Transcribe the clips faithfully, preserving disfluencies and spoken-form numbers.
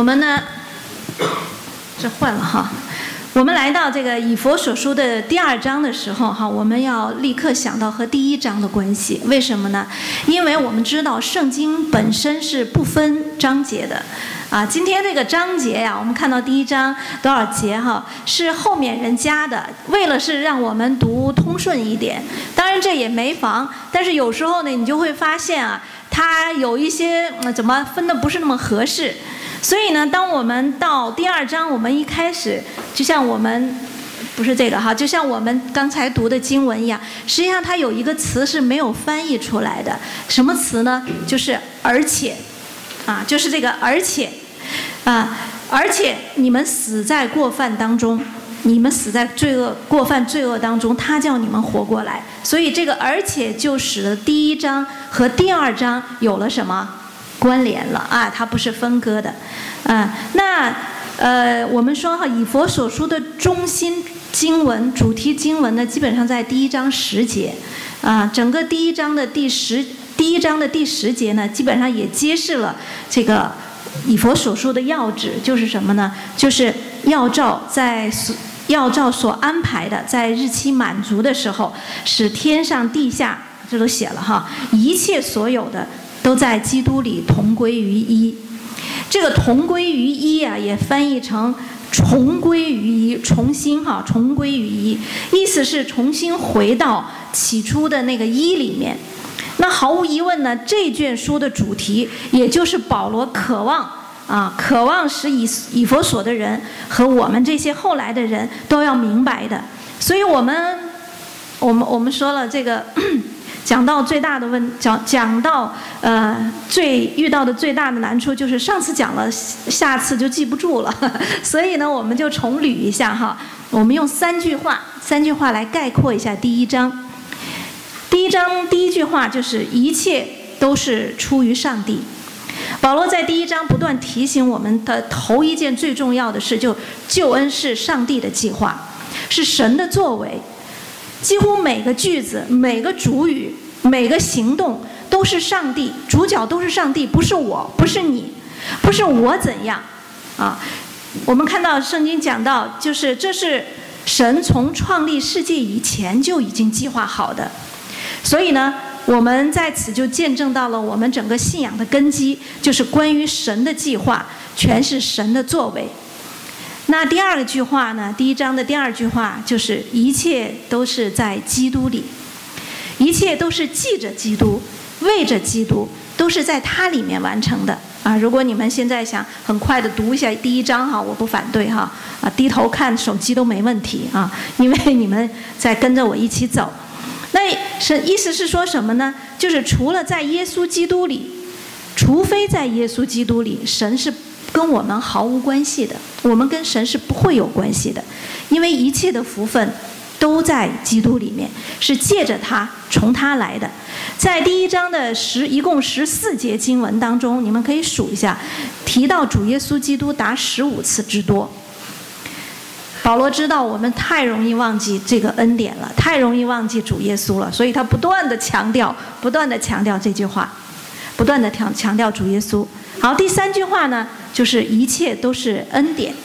们呢，这换了哈。我们来到这个以弗所书的第二章的时候，哈，我们要立刻想到和第一章的关系。为什么呢？因为我们知道圣经本身是不分章节的，啊，今天这个章节呀，我们看到第一章多少节哈，是后面人加的，为了是让我们读通顺一点。当然这也没妨，但是有时候呢，你就会发现啊，它有一些、呃、怎么分的不是那么合适。所以呢，当我们到第二章，我们一开始就像我们不是这个哈，就像我们刚才读的经文一样，实际上它有一个词是没有翻译出来的，什么词呢？就是而且，啊，就是这个而且，啊，而且你们死在过犯当中，你们死在罪恶过犯罪恶当中，他叫你们活过来。所以这个而且就使得第一章和第二章有了什么？关联了啊，它不是分割的，啊，那呃，我们说哈，以弗所书的中心经文、主题经文呢，基本上在第一章十节，啊，整个第一章的第十第一章的第十节呢，基本上也揭示了这个以弗所书的要旨，就是什么呢？就是要照在要照所安排的，在日期满足的时候，使天上地下，这都写了哈，一切所有的。都在基督里同归于一，这个同归于一啊，也翻译成重归于一，重新哈，重归于一，意思是重新回到起初的那个一里面。那毫无疑问呢，这卷书的主题，也就是保罗渴望啊，渴望使以以弗所的人和我们这些后来的人都要明白的。所以我们，我们我们说了这个。讲到最大的问，讲讲到呃最遇到的最大的难处就是上次讲了，下次就记不住了，所以呢我们就重捋一下哈，我们用三句话，三句话来概括一下第一章。第一章第一句话就是一切都是出于上帝。保罗在第一章不断提醒我们的头一件最重要的事，就救恩是上帝的计划，是神的作为。几乎每个句子、每个主语、每个行动都是上帝，主角都是上帝，不是我，不是你，不是我怎样啊？我们看到圣经讲到，就是这是神从创立世界以前就已经计划好的。所以呢，我们在此就见证到了我们整个信仰的根基，就是关于神的计划，全是神的作为。那第二个句话呢？第一章的第二句话就是一切都是在基督里，一切都是记着基督，为着基督，都是在他里面完成的啊！如果你们现在想很快的读一下第一章哈，我不反对哈啊，低头看手机都没问题啊，因为你们在跟着我一起走。那神意思是说什么呢？就是除了在耶稣基督里，除非在耶稣基督里，神是跟我们毫无关系的，我们跟神是不会有关系的，因为一切的福分都在基督里面，是借着他，从他来的。在第一章的十一共十四节经文当中，你们可以数一下，提到主耶稣基督达十五次之多。保罗知道我们太容易忘记这个恩典了，太容易忘记主耶稣了，所以他不断的强调，不断的强调这句话，不断的强强调主耶稣。好，第三句话呢，就是一切都是恩典。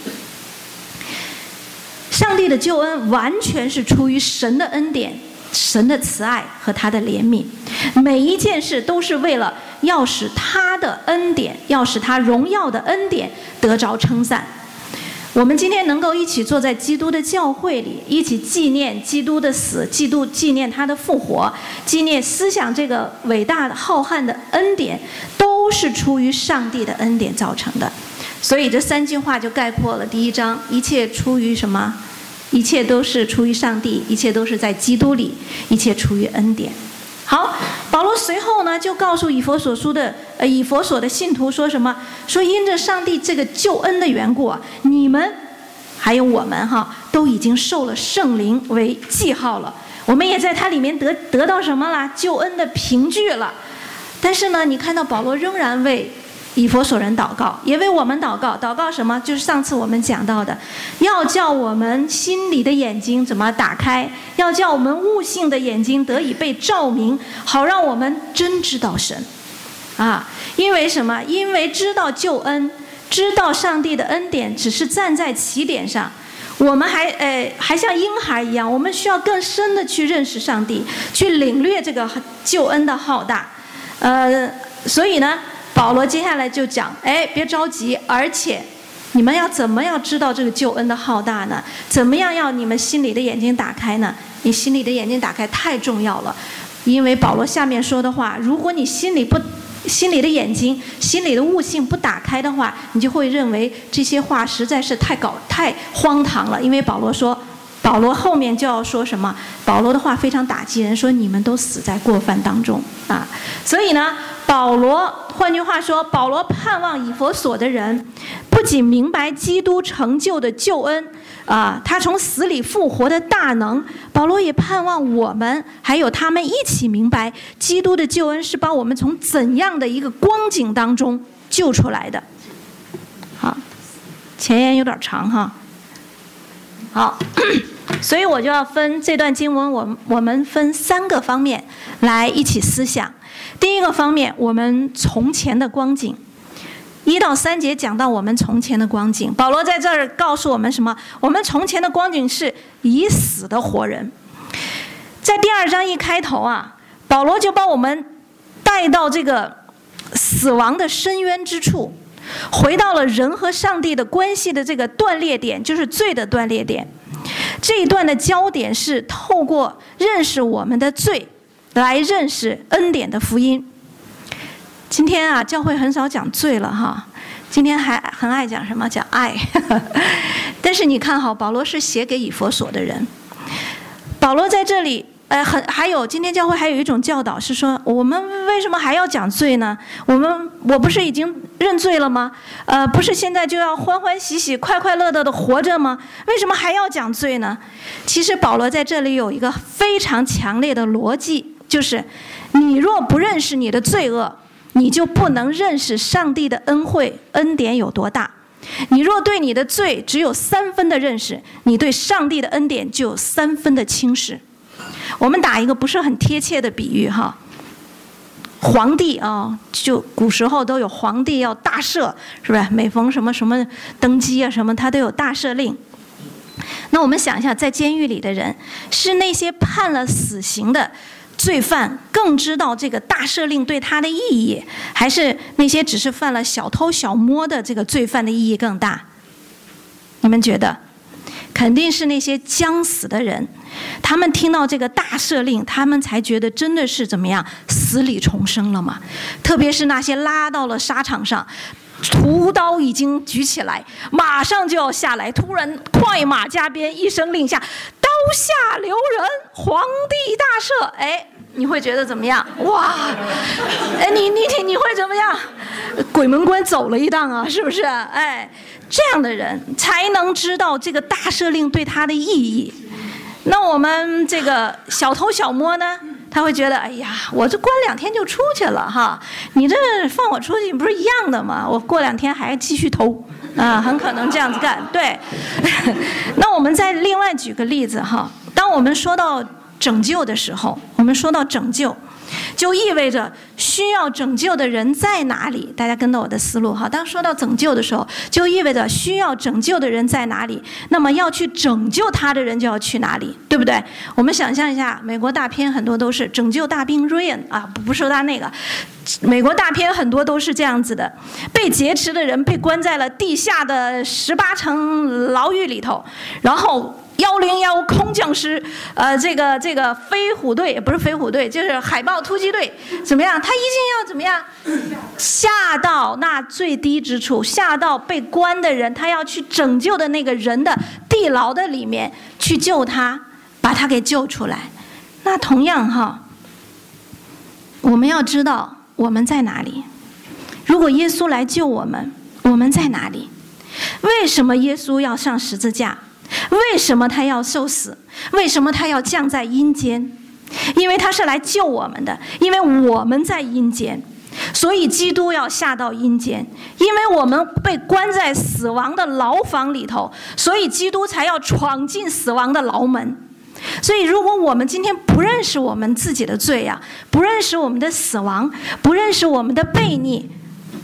上帝的救恩完全是出于神的恩典、神的慈爱和他的怜悯，每一件事都是为了要使他的恩典，要使他荣耀的恩典得着称赞。我们今天能够一起坐在基督的教会里，一起纪念基督的死，纪督纪念他的复活，纪念思想这个伟大的浩瀚的恩典，都是出于上帝的恩典造成的。所以这三句话就概括了第一章，一切出于什么？一切都是出于上帝，一切都是在基督里，一切出于恩典。好，保罗随后呢就告诉以弗所书的呃以弗所的信徒说什么？说因着上帝这个救恩的缘故啊，你们还有我们哈都已经受了圣灵为记号了，我们也在它里面得得到什么了？救恩的凭据了。但是呢，你看到保罗仍然为以弗所人祷告，也为我们祷告。祷告什么？就是上次我们讲到的，要叫我们心里的眼睛怎么打开，要叫我们悟性的眼睛得以被照明，好让我们真知道神啊。因为什么？因为知道救恩知道上帝的恩典只是站在起点上，我们还呃还像婴孩一样，我们需要更深的去认识上帝，去领略这个救恩的浩大。呃，所以呢，保罗接下来就讲，哎，别着急，而且你们要怎么样知道这个救恩的浩大呢？怎么样要你们心里的眼睛打开呢？你心里的眼睛打开太重要了，因为保罗下面说的话，如果你心里不心里的眼睛、心里的悟性不打开的话，你就会认为这些话实在是太搞太荒唐了。因为保罗说，保罗后面就要说什么？保罗的话非常打击人，说你们都死在过犯当中啊！所以呢，保罗换句话说，保罗盼望以弗所的人不仅明白基督成就的救恩啊，他从死里复活的大能，保罗也盼望我们还有他们一起明白基督的救恩是把我们从怎样的一个光景当中救出来的。好，前言有点长哈。好，所以我就要分这段经文，我我们分三个方面来一起思想。第一个方面，我们从前的光景，一到三节讲到我们从前的光景。保罗在这儿告诉我们什么？我们从前的光景是已死的活人。在第二章一开头啊，保罗就把我们带到这个死亡的深渊之处，回到了人和上帝的关系的这个断裂点，就是罪的断裂点。这一段的焦点是透过认识我们的罪来认识恩典的福音。今天啊，教会很少讲罪了哈，今天还很爱讲什么？讲爱。但是你看好，保罗是写给以弗所的人，保罗在这里呃，很还有今天教会还有一种教导是说，我们为什么还要讲罪呢？我们我不是已经认罪了吗？呃，不是现在就要欢欢喜喜、快快乐乐的活着吗？为什么还要讲罪呢？其实保罗在这里有一个非常强烈的逻辑，就是你若不认识你的罪恶，你就不能认识上帝的恩惠、恩典有多大。你若对你的罪只有三分的认识，你对上帝的恩典就有三分的轻视。我们打一个不是很贴切的比喻哈，皇帝啊，就古时候都有皇帝要大赦，是不是？每逢什么什么登基啊什么，他都有大赦令。那我们想一下，在监狱里的人，是那些判了死刑的罪犯更知道这个大赦令对他的意义，还是那些只是犯了小偷小摸的这个罪犯的意义更大？你们觉得？肯定是那些将死的人，他们听到这个大赦令，他们才觉得真的是怎么样，死里重生了嘛。特别是那些拉到了沙场上，屠刀已经举起来，马上就要下来，突然快马加鞭，一声令下，刀下留人，皇帝大赦。哎，你会觉得怎么样？哇，哎，你你你你会怎么样？鬼门关走了一趟啊，是不是？哎，这样的人才能知道这个大赦令对他的意义。那我们这个小偷小摸呢，他会觉得，哎呀，我这关两天就出去了哈，你这放我出去不是一样的吗？我过两天还继续偷啊，很可能这样子干。对，那我们再另外举个例子哈，当我们说到拯救的时候，我们说到拯救，就意味着需要拯救的人在哪里？大家跟到我的思路哈。当说到拯救的时候，就意味着需要拯救的人在哪里？那么要去拯救他的人就要去哪里，对不对？我们想象一下，美国大片很多都是拯救大兵瑞恩啊，不是他那个。美国大片很多都是这样子的，被劫持的人被关在了地下的十八层牢狱里头，然后幺零幺空降师，呃，这个这个飞虎队不是飞虎队，就是海豹突击队，怎么样？他一定要怎么样？下到那最低之处，下到被关的人，他要去拯救的那个人的地牢的里面去救他，把他给救出来。那同样哈，我们要知道我们在哪里。如果耶稣来救我们，我们在哪里？为什么耶稣要上十字架？为什么他要受死？为什么他要降在阴间？因为他是来救我们的，因为我们在阴间，所以基督要下到阴间。因为我们被关在死亡的牢房里头，所以基督才要闯进死亡的牢门。所以如果我们今天不认识我们自己的罪呀、啊，不认识我们的死亡，不认识我们的悖逆，不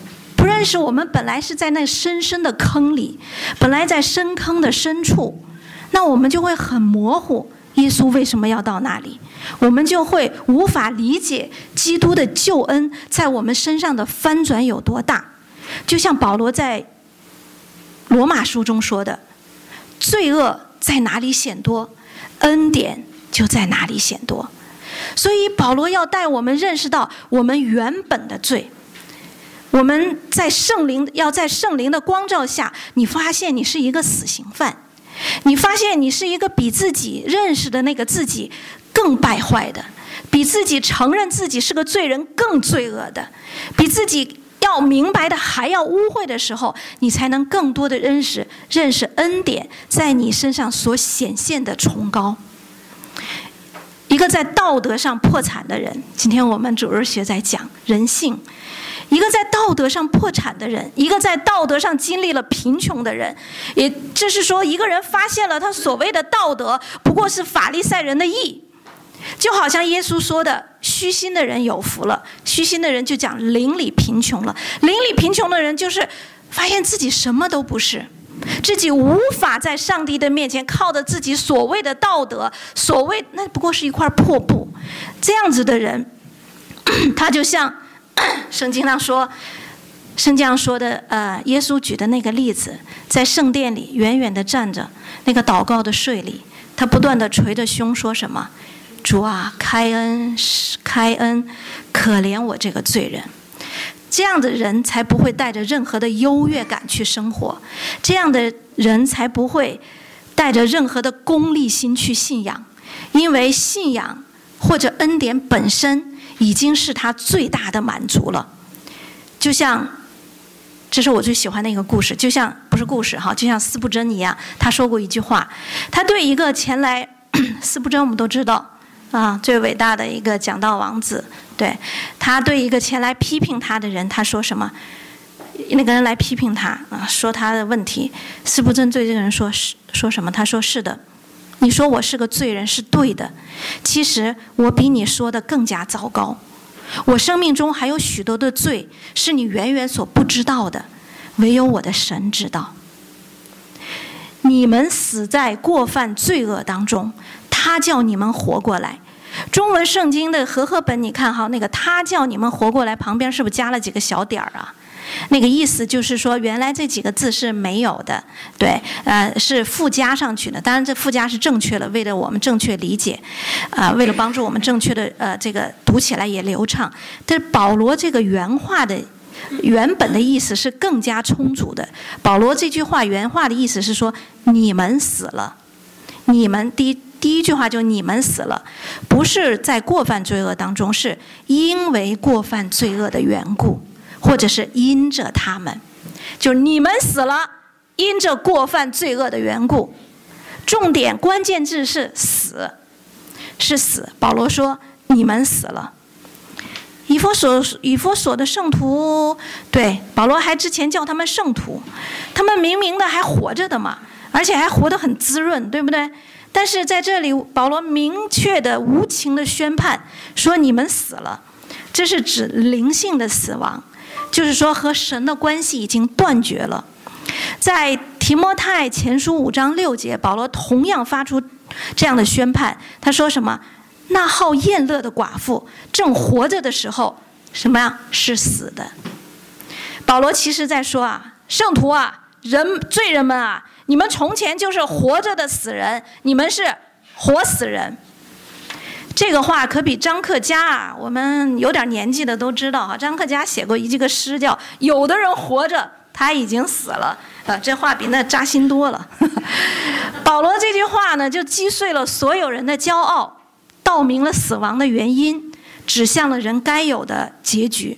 不认识我们本来是在那深深的坑里，本来在深坑的深处，那我们就会很模糊耶稣为什么要到那里，我们就会无法理解基督的救恩在我们身上的翻转有多大。就像保罗在罗马书中说的，罪恶在哪里显多，恩典就在哪里显多。所以保罗要带我们认识到我们原本的罪，我们在圣灵要在圣灵的光照下，你发现你是一个死刑犯，你发现你是一个比自己认识的那个自己更败坏的，比自己承认自己是个罪人更罪恶的，比自己要明白的还要污秽的时候，你才能更多的认识认识恩典在你身上所显现的崇高。一个在道德上破产的人，今天我们主日学在讲人性，一个在道德上破产的人，一个在道德上经历了贫穷的人，也就是说一个人发现了他所谓的道德不过是法利赛人的义，就好像耶稣说的虚心的人有福了，虚心的人就讲灵里贫穷了，灵里贫穷的人就是发现自己什么都不是，自己无法在上帝的面前靠着自己所谓的道德，所谓那不过是一块破布，这样子的人他就像圣经上说圣经上说的呃，耶稣举的那个例子，在圣殿里远远地站着那个祷告的税吏，他不断地捶着胸说什么，主啊，开恩开恩，可怜我这个罪人。这样的人才不会带着任何的优越感去生活，这样的人才不会带着任何的功利心去信仰，因为信仰或者恩典本身已经是他最大的满足了。就像这是我最喜欢的一个故事，就像不是故事哈，就像司布真一样，他说过一句话，他对一个前来司布真我们都知道啊，最伟大的一个讲道王子，对，他对一个前来批评他的人，他说什么？那个人来批评他啊，说他的问题，司布真对这个人说说什么？他说是的，你说我是个罪人是对的，其实我比你说的更加糟糕，我生命中还有许多的罪是你远远所不知道的，唯有我的神知道。你们死在过犯罪恶当中，他叫你们活过来。中文圣经的和合本，你看哈，那个他叫你们活过来旁边是不是加了几个小点儿啊？那个意思就是说，原来这几个字是没有的，对，呃，是附加上去的。当然，这附加是正确的，为了我们正确理解，啊、呃，为了帮助我们正确的呃这个读起来也流畅。但是保罗这个原话的原本的意思是更加充足的。保罗这句话原话的意思是说，你们死了，你们第一。第一句话就你们死了，不是在过犯罪恶当中，是因为过犯罪恶的缘故，或者是因着他们，就是你们死了，因着过犯罪恶的缘故。重点关键字是死，是死。保罗说你们死了。以弗所以弗所的圣徒，对，保罗还之前叫他们圣徒，他们明明的还活着的嘛，而且还活得很滋润，对不对？但是在这里保罗明确的无情的宣判说你们死了，这是指灵性的死亡，就是说和神的关系已经断绝了。在提摩太前书五章六节，保罗同样发出这样的宣判，他说什么？那好宴乐的寡妇正活着的时候，什么呀？是死的。保罗其实在说啊，圣徒啊，人罪人们啊，你们从前就是活着的死人，你们是活死人。这个话可比张克家啊，我们有点年纪的都知道哈，张克家写过一这个诗叫“有的人活着，他已经死了”，啊，这话比那扎心多了。保罗这句话呢，就击碎了所有人的骄傲，道明了死亡的原因，指向了人该有的结局。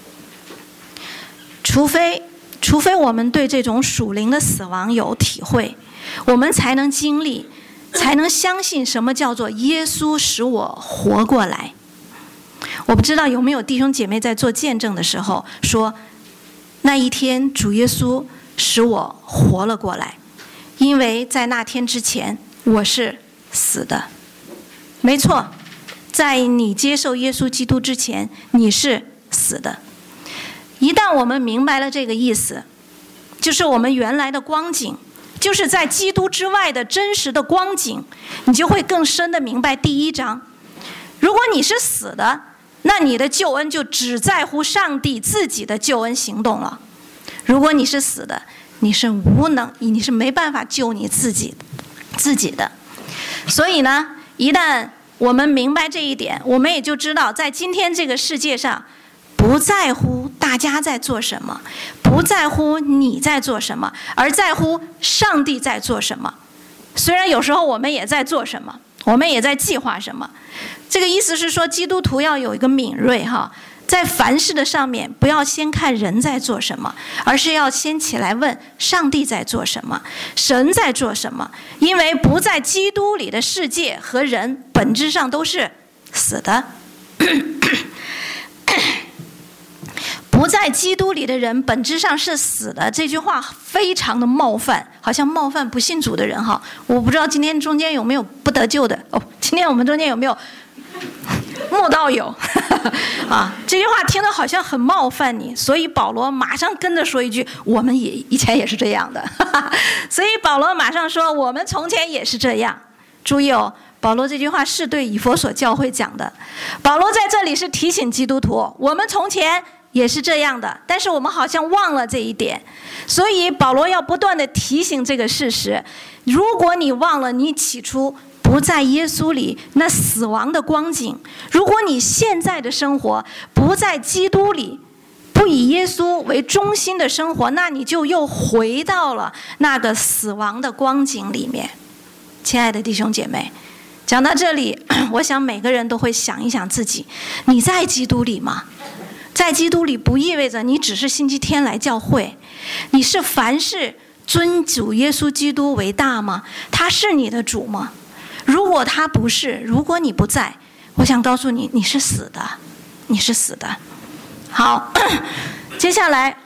除非除非我们对这种属灵的死亡有体会，我们才能经历，才能相信什么叫做耶稣使我活过来。我不知道有没有弟兄姐妹在做见证的时候说，那一天主耶稣使我活了过来，因为在那天之前我是死的。没错，在你接受耶稣基督之前你是死的。 一旦我们明白了这个意思，就是我们原来的光景，就是在基督之外的真实的光景，你就会更深的明白第一章。如果你是死的，那你的救恩就只在乎上帝自己的救恩行动了。如果你是死的，你是无能，你是没办法救你自己自己的。所以呢，一旦我们明白这一点，我们也就知道在今天这个世界上，不在乎大家在做什么，不在乎你在做什么，而在乎上帝在做什么。虽然有时候我们也在做什么，我们也在计划什么，这个意思是说基督徒要有一个敏锐哈，在凡事的上面不要先看人在做什么，而是要先起来问上帝在做什么，神在做什么。因为不在基督里的世界和人本质上都是死的不在基督里的人本质上是死的，这句话非常的冒犯，好像冒犯不信主的人哈。我不知道今天中间有没有不得救的哦，今天我们中间有没有慕道友啊？这句话听得好像很冒犯你，所以保罗马上跟着说一句：我们也以前也是这样的。所以保罗马上说：我们从前也是这样。注意哦，保罗这句话是对以弗所教会讲的。保罗在这里是提醒基督徒，我们从前也是这样的，但是我们好像忘了这一点，所以保罗要不断的提醒这个事实。如果你忘了你起初不在耶稣里那死亡的光景，如果你现在的生活不在基督里，不以耶稣为中心的生活，那你就又回到了那个死亡的光景里面。亲爱的弟兄姐妹，讲到这里，我想每个人都会想一想自己，你在基督里吗？在基督里不意味着你只是星期天来教会，你是凡事尊主耶稣基督为大吗？他是你的主吗？如果他不是，如果你不在，我想告诉你，你是死的，你是死的。好，接下来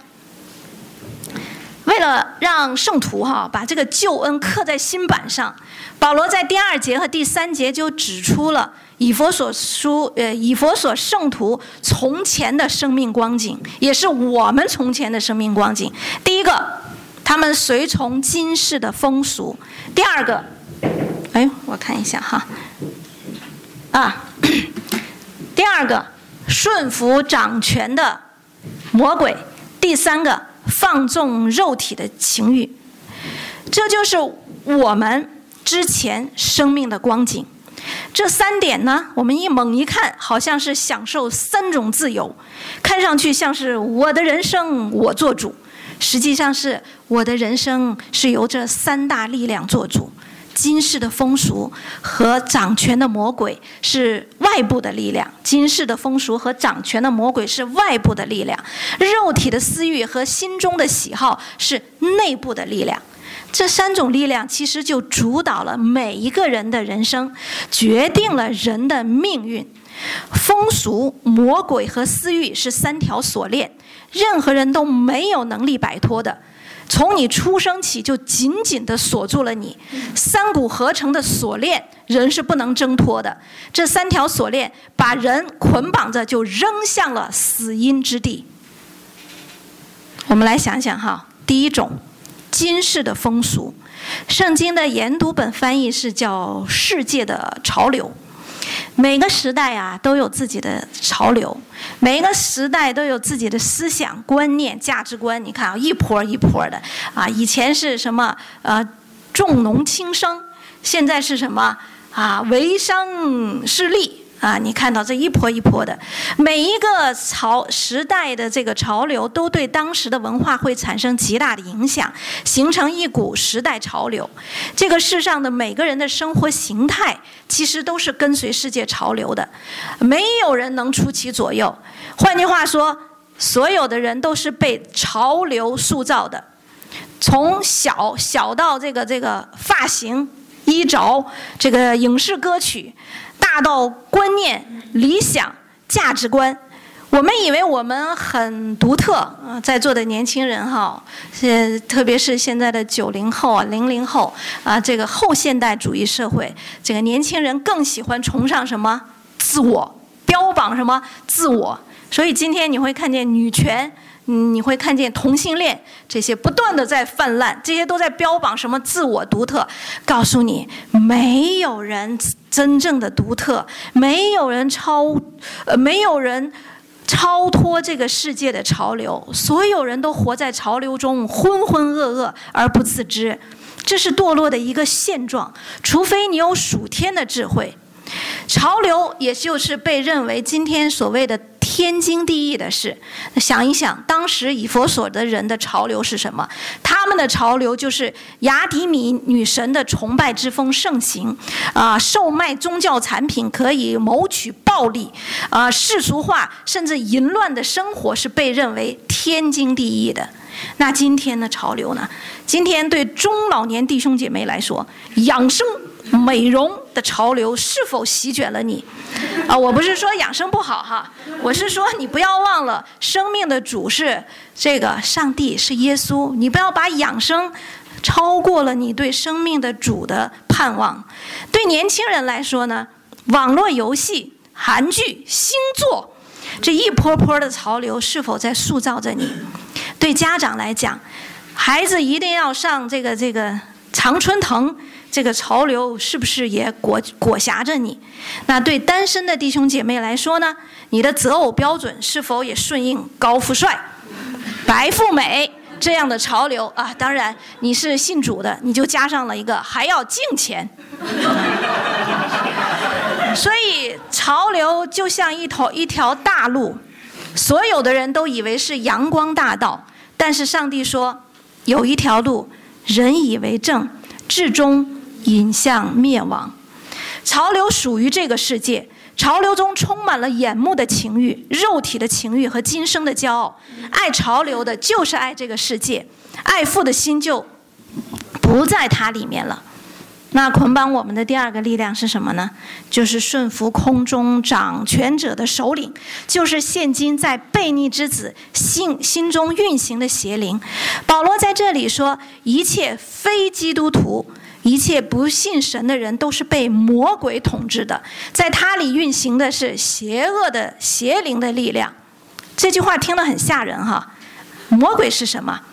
为了让圣徒哈把这个救恩刻在心板上，保罗在第二节和第三节就指出了以弗所书呃以弗所圣徒从前的生命光景，也是我们从前的生命光景。第一个，他们随从今世的风俗；第二个，哎，我看一下哈，啊，第二个，顺服掌权的魔鬼；第三个，放纵肉体的情欲。这就是我们之前生命的光景。这三点呢，我们一猛一看，好像是享受三种自由，看上去像是我的人生我做主，实际上是我的人生是由这三大力量做主。今世的风俗和掌权的魔鬼是外部的力量，今世的风俗和掌权的魔鬼是外部的力量，肉体的私欲和心中的喜好是内部的力量。这三种力量其实就主导了每一个人的人生，决定了人的命运。风俗、魔鬼和私欲是三条锁链，任何人都没有能力摆脱的。从你出生起就紧紧地锁住了你，三股合成的锁链，人是不能挣脱的。这三条锁链把人捆绑着，就扔向了死荫之地。我们来想想哈，第一种，今世的风俗，圣经的研读本翻译是叫世界的潮流。每个时代啊都有自己的潮流，每一个时代都有自己的思想观念价值观。你看啊，一波一波的啊，以前是什么呃重农轻生，现在是什么啊唯商是利啊，你看到这一波一波的，每一个潮时代的这个潮流都对当时的文化会产生极大的影响，形成一股时代潮流。这个世上的每个人的生活形态其实都是跟随世界潮流的，没有人能出其左右。换句话说，所有的人都是被潮流塑造的，从小小到这个这个发型、衣着、这个影视歌曲，大到观念、理想、价值观。我们以为我们很独特啊，在座的年轻人哈，是特别是现在的九零后啊、零零后啊，这个后现代主义社会，这个年轻人更喜欢崇尚什么？自我，标榜什么？自我。所以今天你会看见女权， 嗯，你会看见同性恋这些不断的在泛滥，这些都在标榜什么自我独特。告诉你，没有人真正的独特，没有人超，呃，没有人超脱这个世界的潮流，所有人都活在潮流中，浑浑噩噩而不自知。这是堕落的一个现状，除非你有属天的智慧。潮流也就是被认为今天所谓的天经地义的事。想一想，当时以弗所的人的潮流是什么？他们的潮流就是雅典米女神的崇拜之风盛行，啊、呃，售卖宗教产品可以谋取暴利，啊、呃，世俗化甚至淫乱的生活是被认为天经地义的。那今天的潮流呢？今天对中老年弟兄姐妹来说，养生美容的潮流是否席卷了你？啊，我不是说养生不好哈，我是说你不要忘了，生命的主是这个上帝，是耶稣。你不要把养生超过了你对生命的主的盼望。对年轻人来说呢，网络游戏、韩剧、星座，这一波波的潮流是否在塑造着你？对家长来讲，孩子一定要上这个这个常春藤，这个潮流是不是也裹裹挟着你？那对单身的弟兄姐妹来说呢，你的择偶标准是否也顺应高富帅、白富美这样的潮流啊？当然，你是信主的，你就加上了一个还要敬钱。所以潮流就像一头一条大路，所有的人都以为是阳光大道，但是上帝说，有一条路，人以为正，至终引向灭亡。潮流属于这个世界，潮流中充满了眼目的情欲、肉体的情欲和今生的骄傲。爱潮流的就是爱这个世界，爱父的心就不在它里面了。那捆绑我们的第二个力量是什么呢？就是顺服空中掌权者的首领，就是现今在悖逆之子心心中运行的邪灵。保罗在这里说，一切非基督徒，一切不信神的人都是被魔鬼统治的，在他里运行的是邪恶的邪灵的力量。这句话听得很吓人哈。魔鬼是什么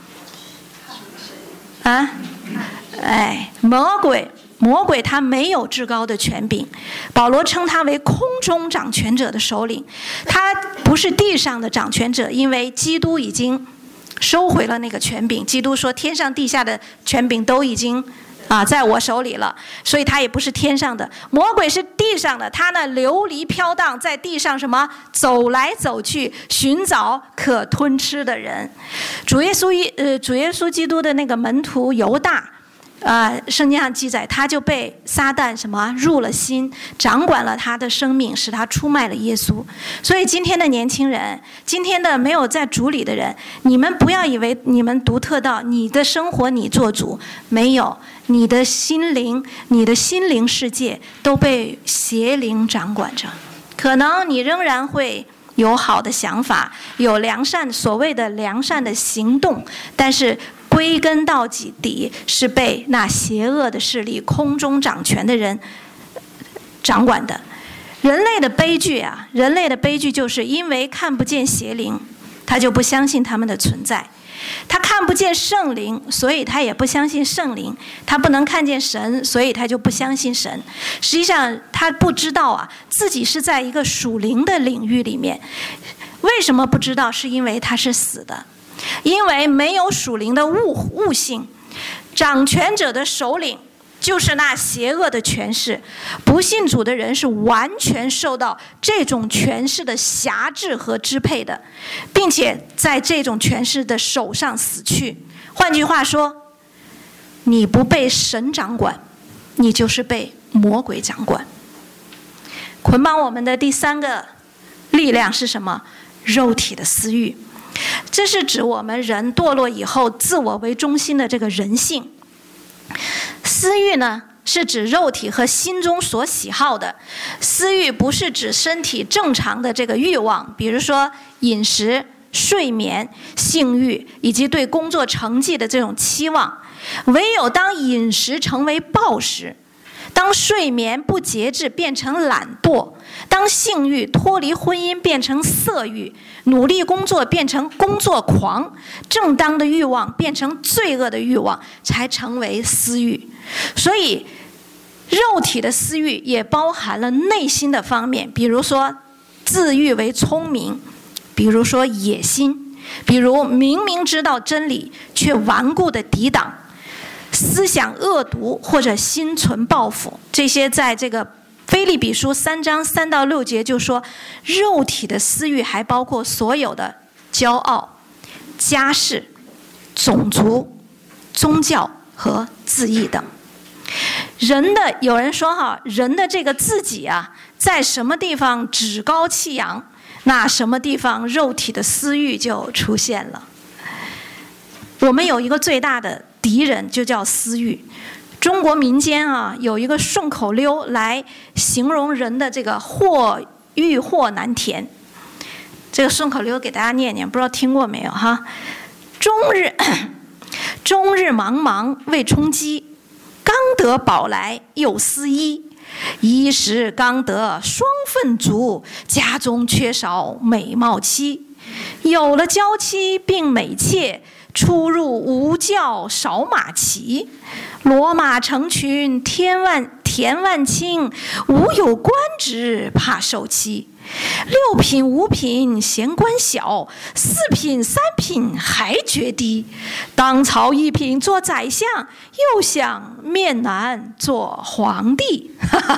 啊？哎，魔鬼魔鬼他没有至高的权柄，保罗称他为空中掌权者的首领，他不是地上的掌权者，因为基督已经收回了那个权柄。基督说天上地下的权柄都已经啊在我手里了，所以他也不是天上的。魔鬼是地上的，他呢流离飘荡在地上，什么走来走去，寻找可吞吃的人。主耶稣一呃主耶稣基督的那个门徒犹大，啊、呃，圣经上记载，他就被撒旦什么入了心，掌管了他的生命，使他出卖了耶稣。所以今天的年轻人，今天的没有在主里的人，你们不要以为你们独特到你的生活你做主，没有，你的心灵，你的心灵世界都被邪灵掌管着。可能你仍然会有好的想法，有良善，所谓的良善的行动，但是归根到底是被那邪恶的势力、空中掌权的人掌管的。人类的悲剧啊，人类的悲剧就是因为看不见邪灵，他就不相信他们的存在；他看不见圣灵，所以他也不相信圣灵；他不能看见神，所以他就不相信神。实际上，他不知道啊，自己是在一个属灵的领域里面。为什么不知道？是因为他是死的。因为没有属灵的悟悟性，掌权者的首领就是那邪恶的权势，不信主的人是完全受到这种权势的辖制和支配的，并且在这种权势的手上死去。换句话说，你不被神掌管，你就是被魔鬼掌管。捆绑我们的第三个力量是什么？肉体的私欲。这是指我们人堕落以后自我为中心的这个人性。私欲呢，是指肉体和心中所喜好的。私欲不是指身体正常的这个欲望，比如说饮食、睡眠、性欲以及对工作成绩的这种期望。唯有当饮食成为暴食， 当睡眠不节制变成懒惰，当性欲脱离婚姻变成色欲，努力工作变成工作狂，正当的欲望变成罪恶的欲望，才成为私欲。所以肉体的私欲也包含了内心的方面，比如说自诩为聪明，比如说野心，比如明明知道真理却顽固的抵挡，思想恶毒或者心存报复。这些在这个腓立比书三章三到六节就说，肉体的私欲还包括所有的骄傲、家世、种族、宗教和自义等。人的有人说哈，人的这个自己啊，在什么地方趾高气扬，那什么地方肉体的私欲就出现了。我们有一个最大的敌人，就叫私欲。中国民间啊，有一个顺口溜来形容人的这个或欲或难填。这个顺口溜给大家念念，不知道听过没有哈？终日终日忙忙为充饥，刚得饱来又思衣。衣食刚得双份足，家中缺少美貌妻。有了娇妻并美妾，出入无轿少马骑。骡马成群天万田万顷，无有官职怕受欺。六品五品嫌官小，四品三品还觉低。当朝一品做宰相，又想面难做皇帝。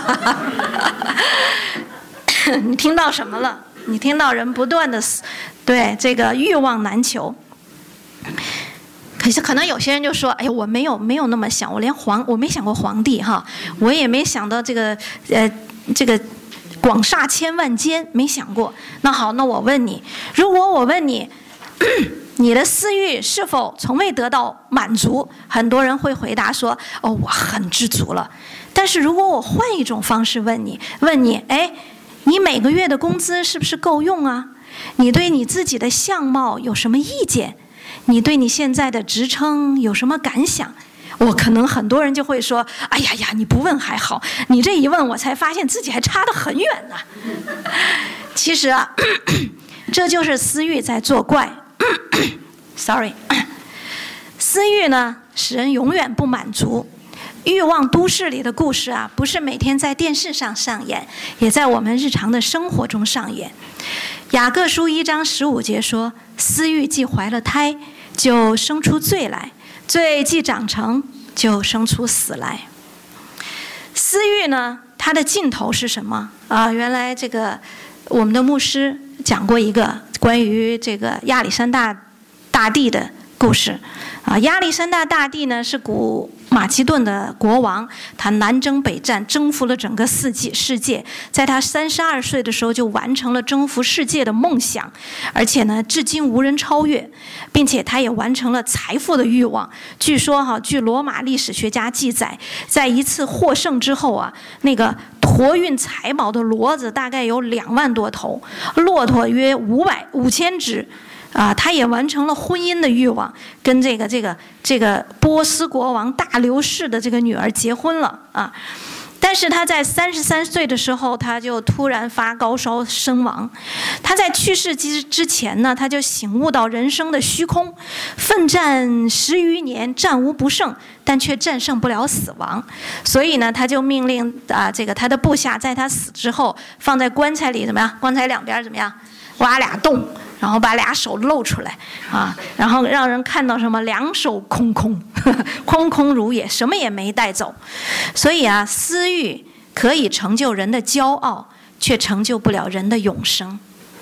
你听到什么了？你听到人不断的对这个欲望难求。可是可能有些人就说，哎呀，我没有没有那么想，我连皇我没想过皇帝哈，我也没想到这个呃这个广厦千万间，没想过。那好，那我问你，如果我问你，你的私欲是否从未得到满足？很多人会回答说，哦，我很知足了。但是如果我换一种方式问你，问你，哎，你每个月的工资是不是够用啊？你对你自己的相貌有什么意见？你对你现在的职称有什么感想？我可能很多人就会说，哎呀呀，你不问还好，你这一问我才发现自己还差得很远呢。其实啊，这就是私欲在作怪。Sorry， 私欲呢使人永远不满足。欲望都市里的故事啊，不是每天在电视上上演，也在我们日常的生活中上演。雅各书一章十五节说，私欲既怀了胎，就生出罪来，罪既长成，就生出死来。私欲呢，它的尽头是什么啊？原来这个我们的牧师讲过一个关于这个亚历山大大帝的故事啊。亚历山大大帝呢是古马其顿的国王，他南征北战，征服了整个世界世界。在他三十二岁的时候，就完成了征服世界的梦想，而且呢，至今无人超越，并且他也完成了财富的欲望。据说哈，据罗马历史学家记载，在一次获胜之后啊，那个驮运财宝的骡子大概有两万多头，骆驼约五百五千只。啊，他也完成了婚姻的欲望，跟这个这个这个波斯国王大流士的这个女儿结婚了啊。但是他在三十三岁的时候，他就突然发高烧身亡。他在去世之之前呢，他就醒悟到人生的虚空，奋战十余年，战无不胜，但却战胜不了死亡。所以呢，他就命令啊，这个他的部下在他死之后，放在棺材里怎么样？棺材两边怎么样？挖俩洞。然后把俩手露出来啊，然后让人看到什么两手空空，呵呵空空如也，什么也没带走。所以啊，私欲可以成就人的骄傲，却成就不了人的永生。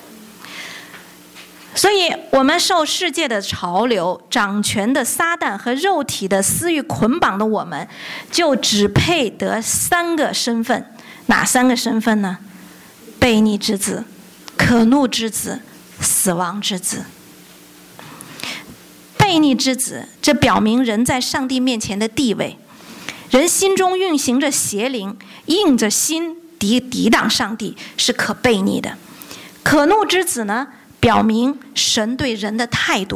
所以我们受世界的潮流、掌权的撒旦和肉体的私欲捆绑的我们，就只配得三个身份。哪三个身份呢？悖逆之子、可怒之子、死亡之子。悖逆之子，这表明人在上帝面前的地位。人心中运行着邪灵，硬着心抵抵挡上帝，是可悖逆的。可怒之子呢，表明神对人的态度。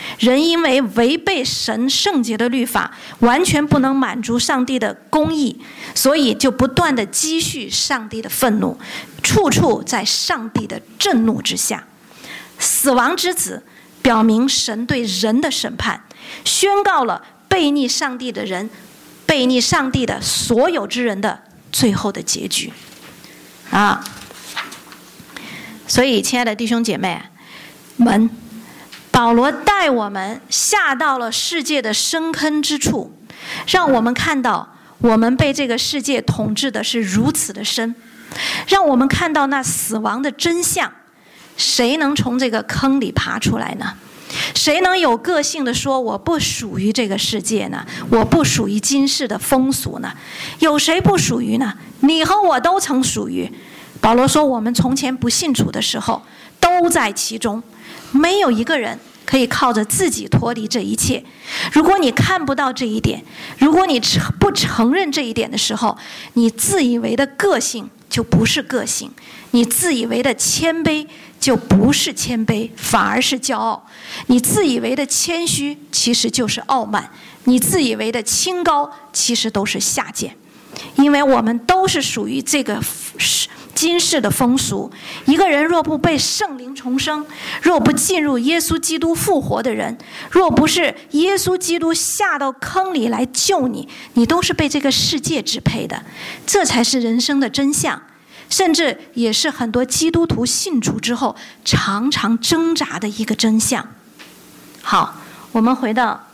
人因为违背神圣洁的律法，完全不能满足上帝的公义，所以就不断的积蓄上帝的愤怒，处处在上帝的震怒之下。死亡之子表明神对人的审判，宣告了悖逆上帝的人、悖逆上帝的所有之人的最后的结局啊！所以，亲爱的弟兄姐妹们，保罗带我们下到了世界的深坑之处，让我们看到我们被这个世界统治的是如此的深，让我们看到那死亡的真相。谁能从这个坑里爬出来呢？谁能有个性的说我不属于这个世界呢？我不属于今世的风俗呢？有谁不属于呢？你和我都曾属于。保罗说，我们从前不信主的时候都在其中，没有一个人可以靠着自己脱离这一切。如果你看不到这一点，如果你不承认这一点的时候，你自以为的个性就不是个性，你自以为的谦卑就不是谦卑，反而是骄傲。你自以为的谦虚其实就是傲慢，你自以为的清高其实都是下贱。因为我们都是属于这个今世的风俗。一个人若不被圣灵重生，若不进入耶稣基督复活的人，若不是耶稣基督下到坑里来救你，你都是被这个世界支配的。这才是人生的真相，甚至也是很多基督徒信主之后常常挣扎的一个真相。好，我们回到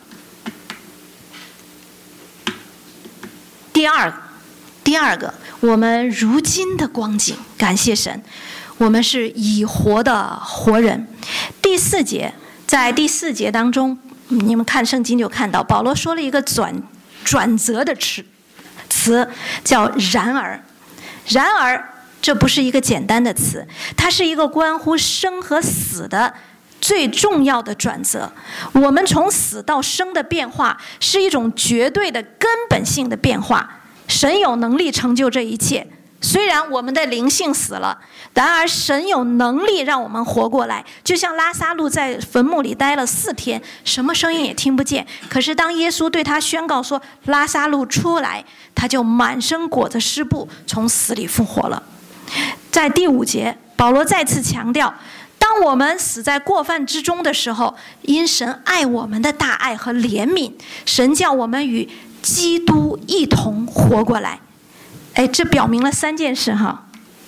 第二个第二个我们如今的光景，感谢神，我们是已活的活人。第四节，在第四节当中，你们看圣经就看到保罗说了一个转转折的词词叫然而。然而这不是一个简单的词，它是一个关乎生和死的最重要的转折。我们从死到生的变化是一种绝对的根本性的变化。神有能力成就这一切，虽然我们的灵性死了，然而神有能力让我们活过来。就像拉撒路在坟墓里待了四天，什么声音也听不见，可是当耶稣对他宣告说拉撒路出来，他就满身裹着湿布从死里复活了。在第五节，保罗再次强调，当我们死在过犯之中的时候，因神爱我们的大爱和怜悯，神叫我们与基督一同活过来。哎，这表明了三件事哈。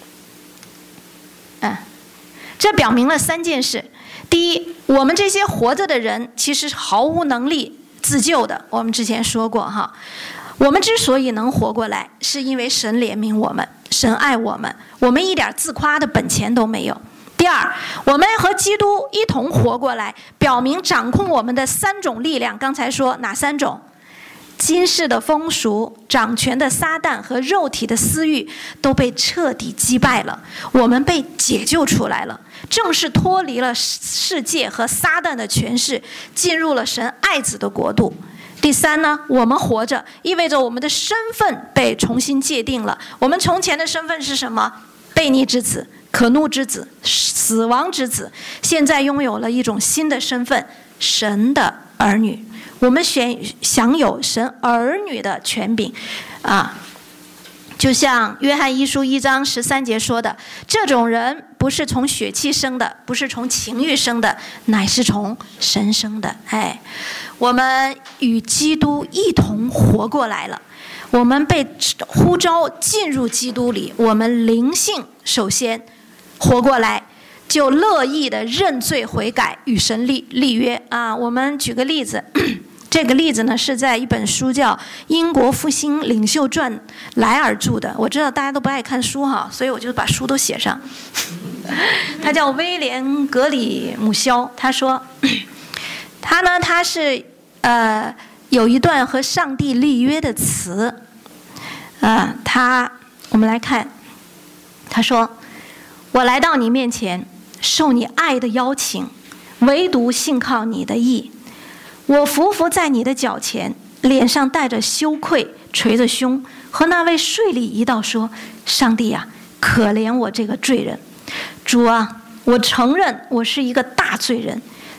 嗯，这表明了三件事。第一，我们这些活着的人其实毫无能力自救的，我们之前说过哈。我们之所以能活过来，是因为神怜悯我们，神爱我们，我们一点自夸的本钱都没有。第二，我们和基督一同活过来，表明掌控我们的三种力量，刚才说哪三种？今世的风俗、掌权的撒旦和肉体的私欲都被彻底击败了，我们被解救出来了，正是脱离了世界和撒旦的权势，进入了神爱子的国度。第三呢，我们活着意味着我们的身份被重新界定了。我们从前的身份是什么？悖逆之子、可怒之子、死亡之子。现在拥有了一种新的身份，神的儿女。我们享有神儿女的权柄啊，就像约翰一书一章十三节说的，这种人不是从血气生的，不是从情欲生的，乃是从神生的。哎，我们与基督一同活过来了，我们被呼召进入基督里，我们灵性首先活过来，就乐意的认罪悔改，与神立立约啊。我们举个例子，这个例子呢是在一本书叫《英国复兴领袖传》莱尔著的。我知道大家都不爱看书哈，所以我就把书都写上。他叫威廉格里姆肖，他说，他呢他是呃有一段和上帝立约的词，啊、呃，他我们来看，他说：“我来到你面前，受你爱的邀请，唯独信靠你的意。我伏伏在你的脚前，脸上带着羞愧，捶着胸，和那位税吏一道说：上帝啊，可怜我这个罪人。主啊，我承认我是一个大罪人，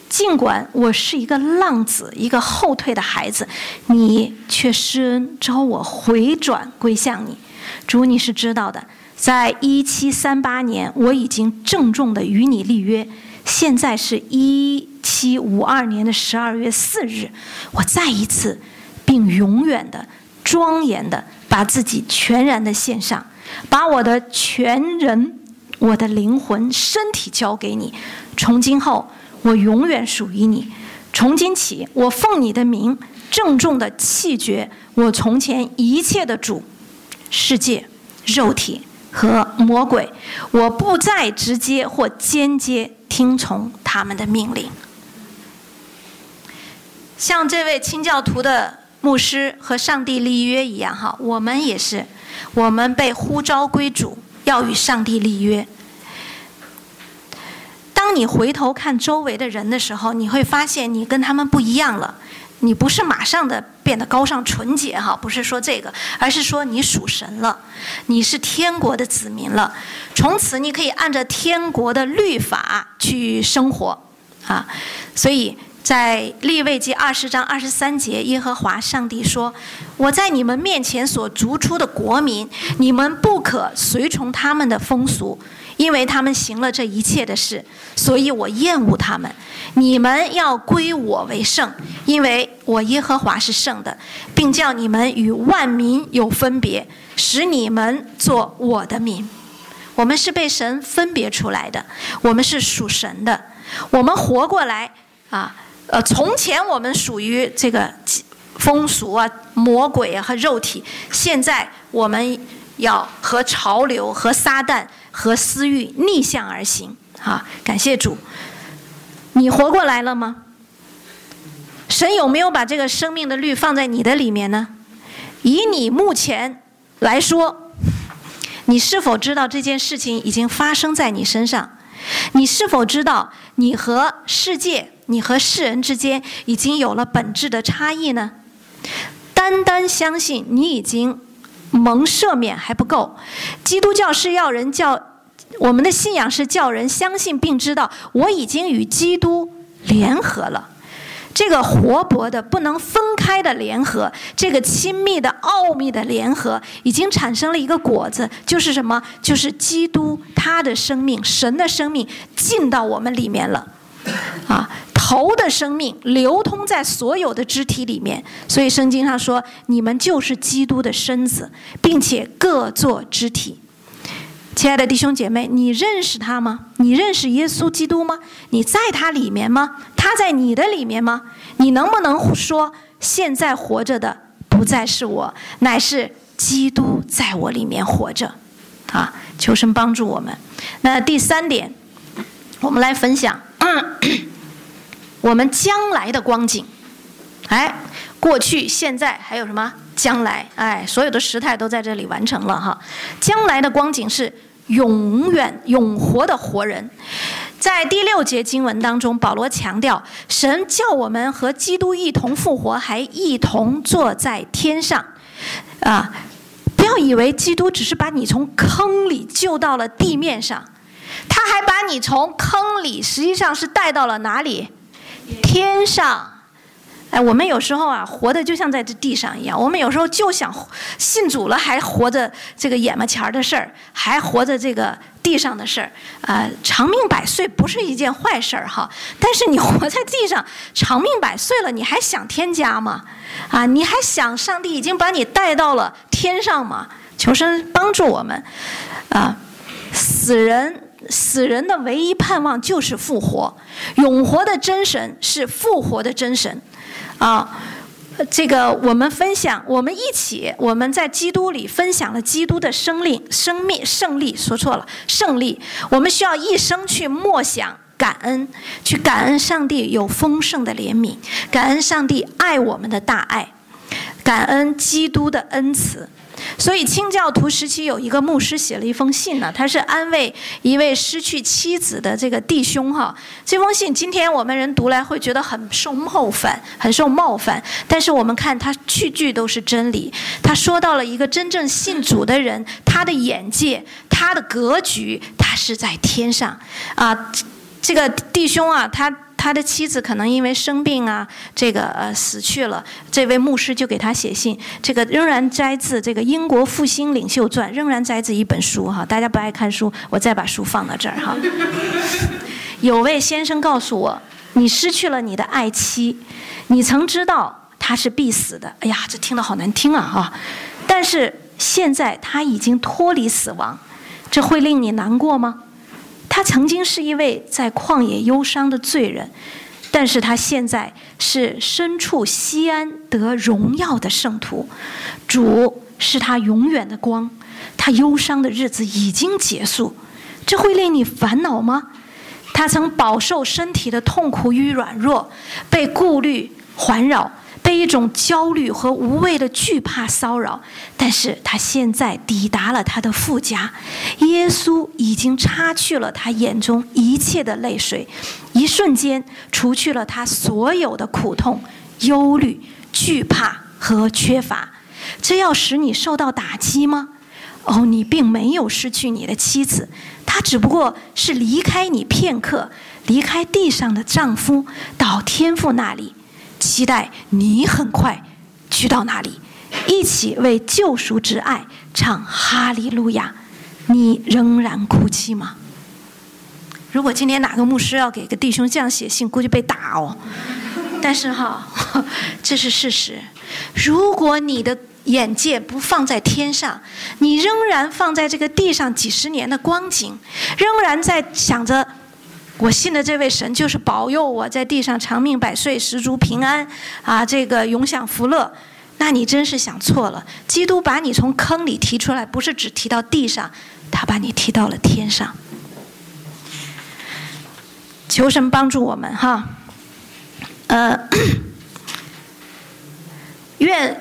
尽管我是一个浪子，一个后退的孩子，你却施恩招我回转归向你。主，你是知道的，在一七三八年我已经郑重的与你立约，现在是一七五二年的十二月四日，我再一次并永远的庄严的把自己全然的献上，把我的全人、我的灵魂、身体交给你。从今后我永远属于你，从今起我奉你的名郑重的弃绝我从前一切的主、世界、肉体和魔鬼，我不再直接或间接听从他们的命令。像这位清教徒的牧师和上帝立约一样哈，我们也是，我们被呼召归主，要与上帝立约。当你回头看周围的人的时候，你会发现你跟他们不一样了。你不是马上的变得高尚纯洁哈，不是说这个，而是说你属神了，你是天国的子民了。从此你可以按照天国的律法去生活啊。所以在利未记二十章二十三节，耶和华上帝说：“我在你们面前所逐出的国民，你们不可随从他们的风俗，因为他们行了这一切的事，所以我厌恶他们。你们要归我为圣，因为我耶和华是圣的，并叫你们与万民有分别，使你们做我的民。”我们是被神分别出来的，我们是属神的，我们活过来啊。呃，从前我们属于这个风俗啊、魔鬼啊和肉体，现在我们要和潮流、和撒旦、和私欲逆向而行啊！感谢主，你活过来了吗？神有没有把这个生命的律放在你的里面呢？以你目前来说，你是否知道这件事情已经发生在你身上？你是否知道你和世界、你和世人之间已经有了本质的差异呢？单单相信你已经蒙赦免还不够，基督教是要人叫我们的信仰是叫人相信并知道我已经与基督联合了。这个活泼的不能分开的联合，这个亲密的奥秘的联合，已经产生了一个果子，就是什么？就是基督他的生命，神的生命进到我们里面了啊，头的生命流通在所有的肢体里面。所以圣经上说，你们就是基督的身子，并且各作肢体。亲爱的弟兄姐妹，你认识他吗？你认识耶稣基督吗？你在他里面吗？他在你的里面吗？你能不能说，现在活着的不再是我，乃是基督在我里面活着啊？求神帮助我们。那第三点，我们来分享、嗯、我们将来的光景。哎，过去、现在还有什么将来？哎，所有的时态都在这里完成了哈。将来的光景是永远永活的活人。在第六节经文当中，保罗强调，神叫我们和基督一同复活，还一同坐在天上啊！不要以为基督只是把你从坑里救到了地面上，他还把你从坑里实际上是带到了哪里？天上。哎，我们有时候啊，活的就像在这地上一样。我们有时候就想信主了，还活着这个眼巴前的事儿，还活着这个地上的事儿。啊、呃，长命百岁不是一件坏事儿哈。但是你活在地上，长命百岁了，你还想天家吗？啊，你还想上帝已经把你带到了天上吗？求神帮助我们。啊，死人。死人的唯一盼望就是复活，永活的真神是复活的真神啊！这个我们分享，我们一起，我们在基督里分享了基督的生命、生命、胜利，说错了，胜利。我们需要一生去默想、感恩，去感恩上帝有丰盛的怜悯，感恩上帝爱我们的大爱，感恩基督的恩慈。所以清教徒时期有一个牧师写了一封信呢，他是安慰一位失去妻子的这个弟兄哈。这封信今天我们人读来会觉得很受冒犯，很受冒犯，但是我们看他句句都是真理。他说到了一个真正信主的人，他的眼界、他的格局，他是在天上啊。这个弟兄啊，他他他的妻子可能因为生病啊，这个呃死去了。这位牧师就给他写信，这个仍然摘自这个英国复兴领袖传，仍然摘自一本书哈。大家不爱看书，我再把书放到这儿哈。有位先生告诉我，你失去了你的爱妻，你曾知道他是必死的。哎呀，这听得好难听啊哈！但是现在他已经脱离死亡，这会令你难过吗？他曾经是一位在旷野忧伤的罪人，但是他现在是身处西安得荣耀的圣徒，主是他永远的光，他忧伤的日子已经结束，这会令你烦恼吗？他曾饱受身体的痛苦与软弱，被顾虑环绕，被一种焦虑和无谓的惧怕骚扰，但是他现在抵达了他的父家，耶稣已经擦去了他眼中一切的泪水，一瞬间除去了他所有的苦痛、忧虑、惧怕和缺乏。这要使你受到打击吗？哦，你并没有失去你的妻子，她只不过是离开你片刻，离开地上的丈夫，到天父那里，期待你很快去到那里，一起为救赎之爱唱哈利路亚。你仍然哭泣吗？如果今天哪个牧师要给个弟兄这样写信，估计被打哦。但是哈，这是事实。如果你的眼界不放在天上，你仍然放在这个地上几十年的光景，仍然在想着我信的这位神就是保佑我在地上长命百岁、十足平安啊，这个永享福乐，那你真是想错了。基督把你从坑里提出来，不是只提到地上，他把你提到了天上。求神帮助我们哈，呃，愿。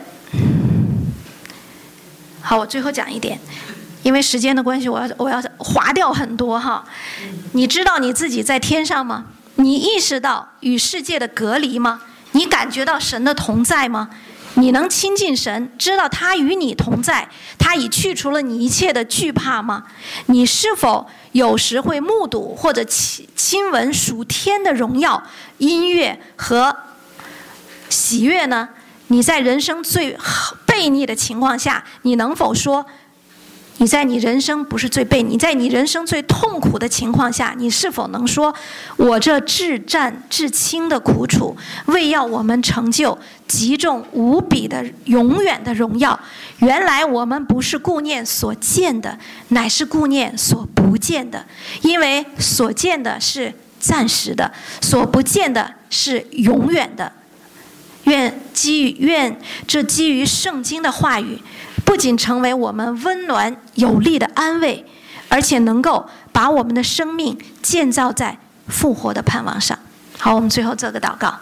好，我最后讲一点，因为时间的关系，我要我要划掉很多哈。你知道你自己在天上吗？你意识到与世界的隔离吗？你感觉到神的同在吗？你能亲近神，知道他与你同在，他已去除了你一切的惧怕吗？你是否有时会目睹或者亲闻属天的荣耀、音乐和喜悦呢？你在人生最悖逆的情况下，你能否说你在你人生不是最悖逆，你在你人生最痛苦的情况下，你是否能说我这至战至轻的苦楚，为要我们成就极重无比的永远的荣耀？原来我们不是顾念所见的，乃是顾念所不见的，因为所见的是暂时的，所不见的是永远的。愿基于愿这基于圣经的话语，不仅成为我们温暖有力的安慰，而且能够把我们的生命建造在复活的盼望上。好，我们最后做个祷告。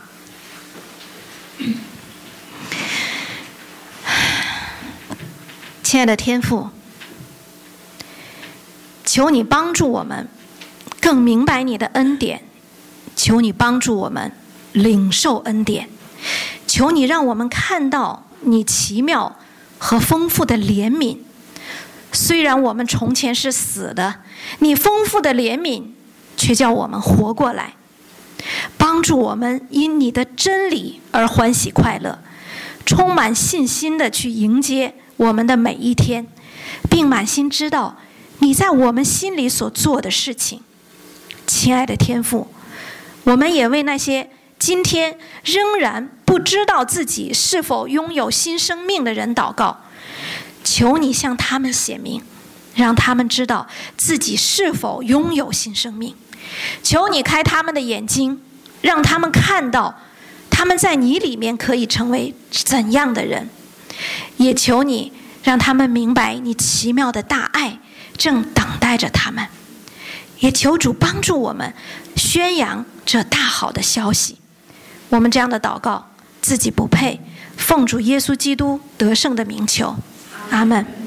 亲爱的天父，求你帮助我们更明白你的恩典，求你帮助我们领受恩典，求你让我们看到你奇妙和丰富的怜悯。虽然我们从前是死的，你丰富的怜悯却叫我们活过来。帮助我们因你的真理而欢喜快乐，充满信心地去迎接我们的每一天，并满心知道你在我们心里所做的事情。亲爱的天父，我们也为那些今天仍然不知道自己是否拥有新生命的人祷告，求你向他们显明，让他们知道自己是否拥有新生命。求你开他们的眼睛，让他们看到他们在你里面可以成为怎样的人。也求你让他们明白你奇妙的大爱正等待着他们。也求主帮助我们宣扬这大好的消息。我们这样的祷告自己不配，奉主耶稣基督得胜的名求，阿们。